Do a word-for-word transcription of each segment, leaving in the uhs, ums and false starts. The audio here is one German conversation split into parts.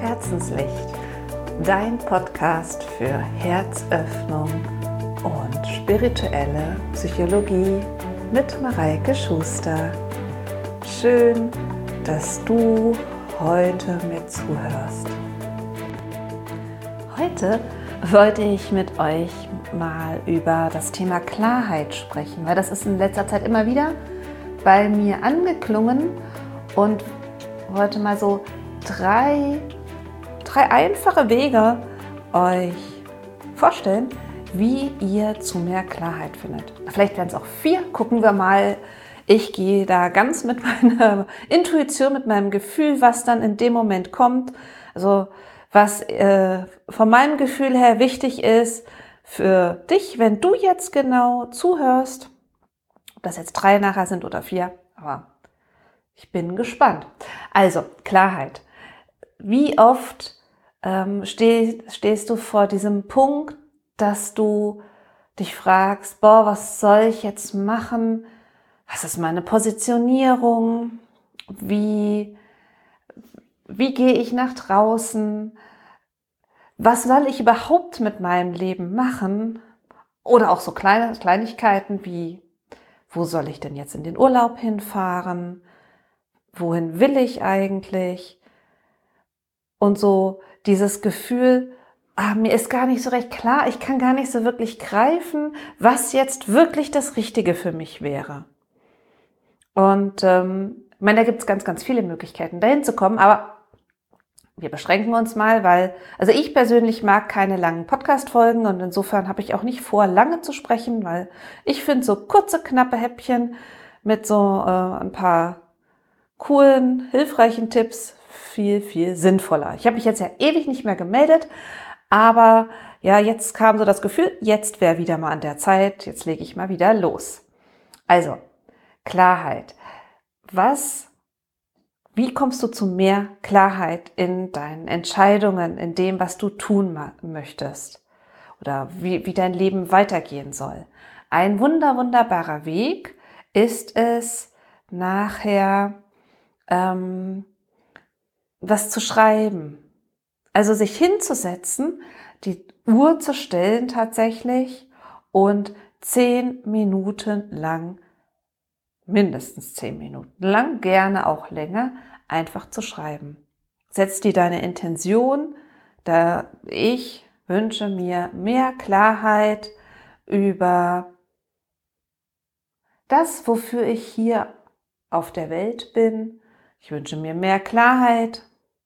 Herzenslicht, dein Podcast für Herzöffnung und spirituelle Psychologie mit Mareike Schuster. Schön, dass du heute mir zuhörst. Heute wollte ich mit euch mal über das Thema Klarheit sprechen, weil das ist in letzter Zeit immer wieder bei mir angeklungen und wollte mal so drei, drei einfache Wege euch vorstellen, wie ihr zu mehr Klarheit findet. Vielleicht werden es auch vier, gucken wir mal. Ich gehe da ganz mit meiner Intuition, mit meinem Gefühl, was dann in dem Moment kommt. Also was äh, von meinem Gefühl her wichtig ist für dich, wenn du jetzt genau zuhörst. Ob das jetzt drei nachher sind oder vier, aber ich bin gespannt. Also, Klarheit. Wie oft ähm, steh, stehst du vor diesem Punkt, dass du dich fragst, boah, was soll ich jetzt machen? Was ist meine Positionierung? Wie, wie gehe ich nach draußen? Was soll ich überhaupt mit meinem Leben machen? Oder auch so kleine Kleinigkeiten wie, wo soll ich denn jetzt in den Urlaub hinfahren? Wohin will ich eigentlich? Und so dieses Gefühl, ah, mir ist gar nicht so recht klar, ich kann gar nicht so wirklich greifen, was jetzt wirklich das Richtige für mich wäre. Und ähm, ich meine, da gibt es ganz, ganz viele Möglichkeiten, dahin zu kommen, aber wir beschränken uns mal, weil, also ich persönlich mag keine langen Podcast-Folgen und insofern habe ich auch nicht vor, lange zu sprechen, weil ich finde so kurze, knappe Häppchen mit so äh, ein paar coolen, hilfreichen Tipps viel, viel sinnvoller. Ich habe mich jetzt ja ewig nicht mehr gemeldet, aber ja, jetzt kam so das Gefühl, jetzt wäre wieder mal an der Zeit, jetzt lege ich mal wieder los. Also, Klarheit. Was Wie kommst du zu mehr Klarheit in deinen Entscheidungen, in dem, was du tun möchtest oder wie, wie dein Leben weitergehen soll? Ein wunder, wunderbarer Weg ist es, nachher ähm, was zu schreiben. Also sich hinzusetzen, die Uhr zu stellen tatsächlich und zehn Minuten lang mindestens zehn Minuten lang, gerne auch länger, einfach zu schreiben. Setz dir deine Intention, da ich wünsche mir mehr Klarheit über das, wofür ich hier auf der Welt bin. Ich wünsche mir mehr Klarheit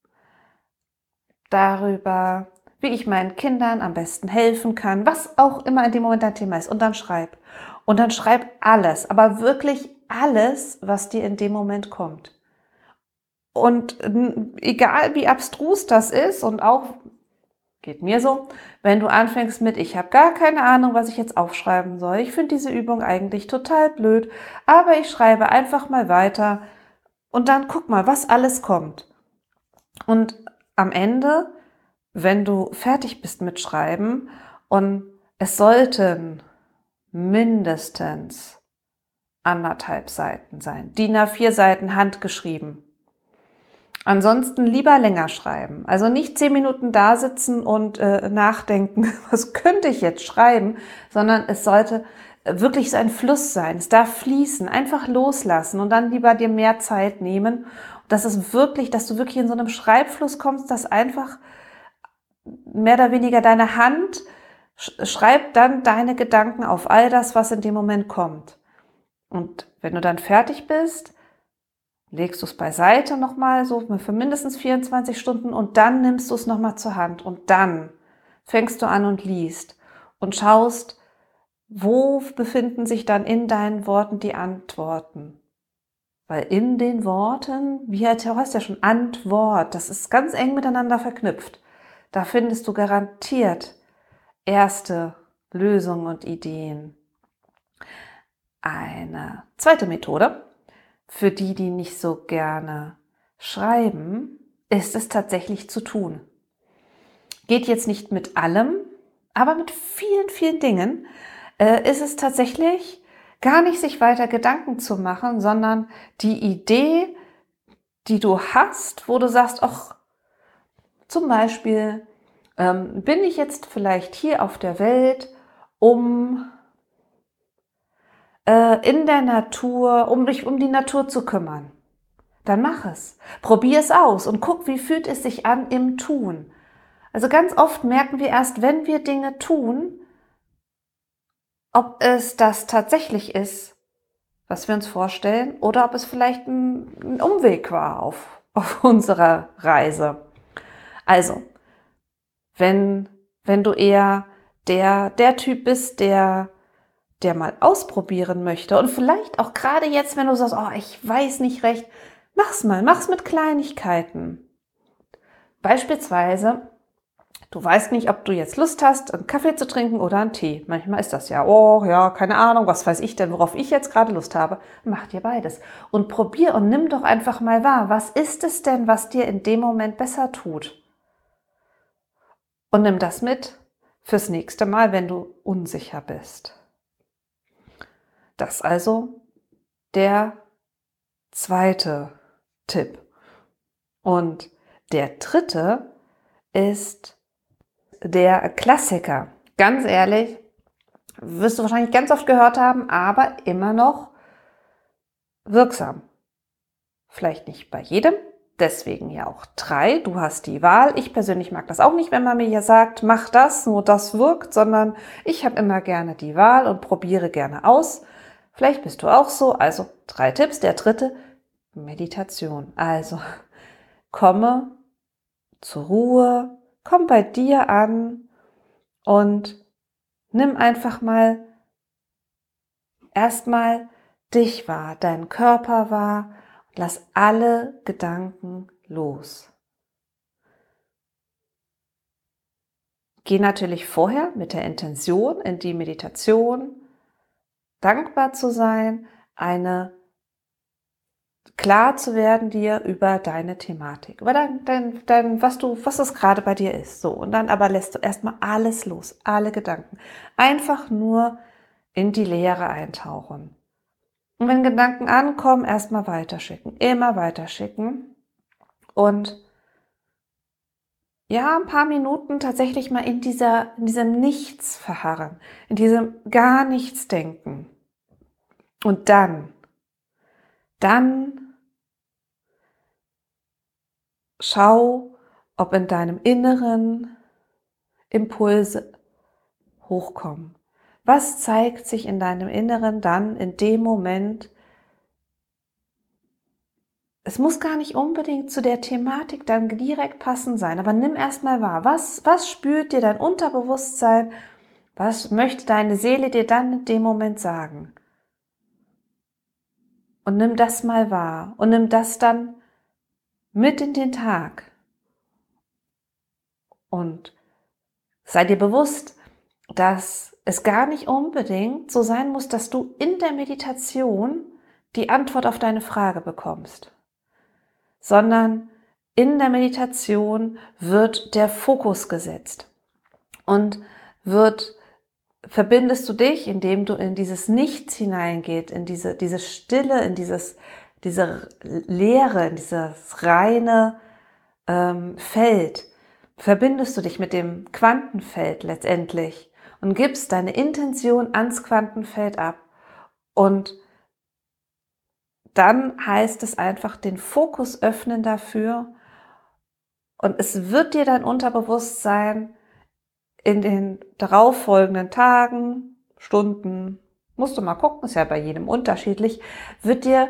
darüber, wie ich meinen Kindern am besten helfen kann, was auch immer in dem Moment dein Thema ist. Und dann schreib. Und dann schreib alles, aber wirklich alles, was dir in dem Moment kommt. Und egal wie abstrus das ist und auch, geht mir so, wenn du anfängst mit, ich habe gar keine Ahnung, was ich jetzt aufschreiben soll. Ich finde diese Übung eigentlich total blöd, aber ich schreibe einfach mal weiter und dann guck mal, was alles kommt. Und am Ende, wenn du fertig bist mit Schreiben und es sollten mindestens anderthalb Seiten sein. D I N A vier Seiten handgeschrieben. Ansonsten lieber länger schreiben. Also nicht zehn Minuten da sitzen und äh, nachdenken, was könnte ich jetzt schreiben, sondern es sollte wirklich so ein Fluss sein. Es darf fließen, einfach loslassen und dann lieber dir mehr Zeit nehmen. Das ist wirklich, dass du wirklich in so einem Schreibfluss kommst, dass einfach mehr oder weniger deine Hand schreibt dann deine Gedanken auf all das, was in dem Moment kommt. Und wenn du dann fertig bist, legst du es beiseite nochmal so für mindestens vierundzwanzig Stunden und dann nimmst du es nochmal zur Hand und dann fängst du an und liest und schaust, wo befinden sich dann in deinen Worten die Antworten. Weil in den Worten, wie heißt ja schon Antwort, das ist ganz eng miteinander verknüpft. Da findest du garantiert erste Lösungen und Ideen. Eine zweite Methode, für die, die nicht so gerne schreiben, ist es tatsächlich zu tun. Geht jetzt nicht mit allem, aber mit vielen, vielen Dingen äh, ist es tatsächlich gar nicht sich weiter Gedanken zu machen, sondern die Idee, die du hast, wo du sagst, ach, Zum Beispiel ähm, bin ich jetzt vielleicht hier auf der Welt, um äh, in der Natur, um dich um die Natur zu kümmern. Dann mach es. Probier es aus und guck, wie fühlt es sich an im Tun. Also ganz oft merken wir erst, wenn wir Dinge tun, ob es das tatsächlich ist, was wir uns vorstellen, oder ob es vielleicht ein, ein Umweg war auf, auf unserer Reise. Also, wenn, wenn du eher der, der Typ bist, der, der mal ausprobieren möchte und vielleicht auch gerade jetzt, wenn du sagst, oh, ich weiß nicht recht, mach's mal, mach's mit Kleinigkeiten. Beispielsweise, du weißt nicht, ob du jetzt Lust hast, einen Kaffee zu trinken oder einen Tee. Manchmal ist das ja, oh ja, keine Ahnung, was weiß ich denn, worauf ich jetzt gerade Lust habe. Mach dir beides. Und probier und nimm doch einfach mal wahr, was ist es denn, was dir in dem Moment besser tut? Und nimm das mit fürs nächste Mal, wenn du unsicher bist. Das ist also der zweite Tipp. Und der dritte ist der Klassiker. Ganz ehrlich, wirst du wahrscheinlich ganz oft gehört haben, aber immer noch wirksam. Vielleicht nicht bei jedem, deswegen ja auch drei. Du hast die Wahl. Ich persönlich mag das auch nicht, wenn man mir ja sagt, mach das, nur das wirkt, sondern ich habe immer gerne die Wahl und probiere gerne aus. Vielleicht bist du auch so. Also drei Tipps. Der dritte, Meditation. Also komme zur Ruhe, komm bei dir an und nimm einfach mal erstmal dich wahr, deinen Körper wahr und lass alle Gedanken los. Geh natürlich vorher mit der Intention in die Meditation, dankbar zu sein, eine klar zu werden dir über deine Thematik, über dein, dein, dein, was du, was es gerade bei dir ist. So, und dann aber lässt du erstmal alles los, alle Gedanken. Einfach nur in die Leere eintauchen. Und wenn Gedanken ankommen, erstmal weiterschicken, immer weiterschicken. Und ja, ein paar Minuten tatsächlich mal in dieser, in diesem Nichts verharren, in diesem gar nichts denken. Und dann, dann schau, ob in deinem Inneren Impulse hochkommen. Was zeigt sich in deinem Inneren dann in dem Moment? Es muss gar nicht unbedingt zu der Thematik dann direkt passend sein, aber nimm erstmal wahr, was, was spürt dir dein Unterbewusstsein, was möchte deine Seele dir dann in dem Moment sagen? Und nimm das mal wahr und nimm das dann mit in den Tag. Und sei dir bewusst, dass es gar nicht unbedingt so sein muss, dass du in der Meditation die Antwort auf deine Frage bekommst, sondern in der Meditation wird der Fokus gesetzt und wird, verbindest du dich, indem du in dieses Nichts hineingehst, in diese, diese Stille, in dieses, diese Leere, in dieses reine ähm, Feld, verbindest du dich mit dem Quantenfeld letztendlich und gibst deine Intention ans Quantenfeld ab. Und dann heißt es einfach den Fokus öffnen dafür und es wird dir dein Unterbewusstsein in den darauffolgenden Tagen, Stunden, musst du mal gucken, ist ja bei jedem unterschiedlich, wird dir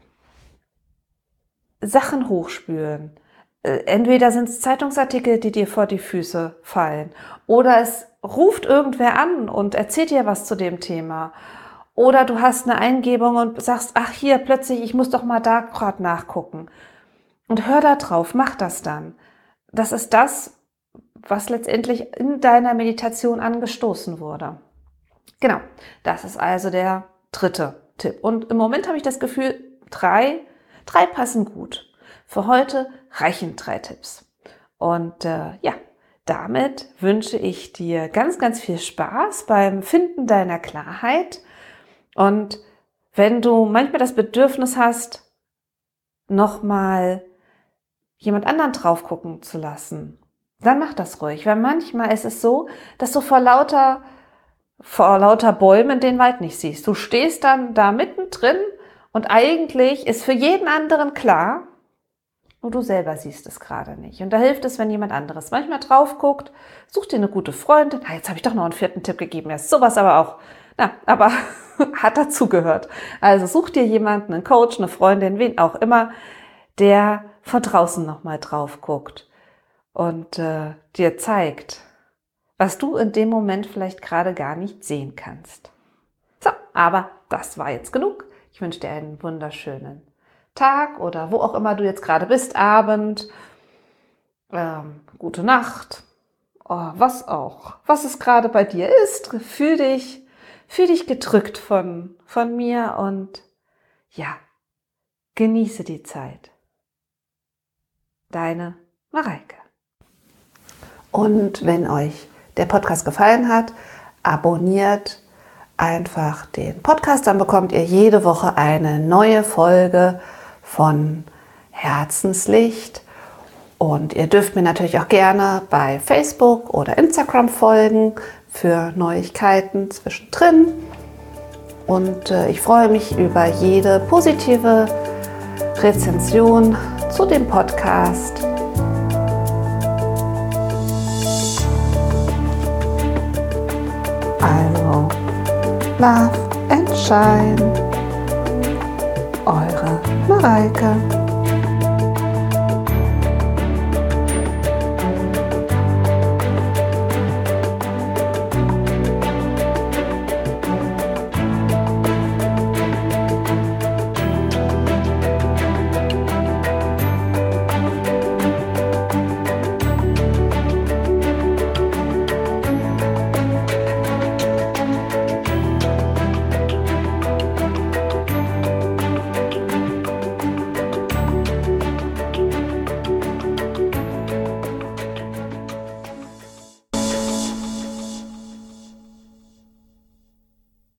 Sachen hochspülen. Entweder sind es Zeitungsartikel, die dir vor die Füße fallen, oder es ruft irgendwer an und erzählt dir was zu dem Thema. Oder du hast eine Eingebung und sagst, ach hier, plötzlich, ich muss doch mal da gerade nachgucken. Und hör da drauf, mach das dann. Das ist das, was letztendlich in deiner Meditation angestoßen wurde. Genau, das ist also der dritte Tipp. Und im Moment habe ich das Gefühl, drei, drei passen gut. Für heute reichen drei Tipps. Und äh, ja, damit wünsche ich dir ganz, ganz viel Spaß beim Finden deiner Klarheit. Und wenn du manchmal das Bedürfnis hast, nochmal jemand anderen drauf gucken zu lassen dann mach das ruhig. Weil manchmal ist es so, dass du vor lauter, vor lauter Bäumen den Wald nicht siehst. Du stehst dann da mittendrin und eigentlich ist für jeden anderen klar, nur du selber siehst es gerade nicht. Und da hilft es, wenn jemand anderes manchmal drauf guckt, such dir eine gute Freundin. Ah, jetzt habe ich doch noch einen vierten Tipp gegeben. Ja, sowas aber auch. Na, aber hat dazugehört. Also such dir jemanden, einen Coach, eine Freundin, wen auch immer, der von draußen nochmal drauf guckt und äh, dir zeigt, was du in dem Moment vielleicht gerade gar nicht sehen kannst. So, aber das war jetzt genug. Ich wünsche dir einen wunderschönen Tag oder wo auch immer du jetzt gerade bist, Abend, ähm, gute Nacht, oh, was auch, was es gerade bei dir ist. Fühl dich, fühl dich gedrückt von, von mir und ja, genieße die Zeit. Deine Mareike. Und wenn euch der Podcast gefallen hat, abonniert einfach den Podcast, dann bekommt ihr jede Woche eine neue Folge von Herzenslicht. Und ihr dürft mir natürlich auch gerne bei Facebook oder Instagram folgen für Neuigkeiten zwischendrin. Und äh, ich freue mich über jede positive Rezension zu dem Podcast. Also, Love and Shine. Eure Mareike.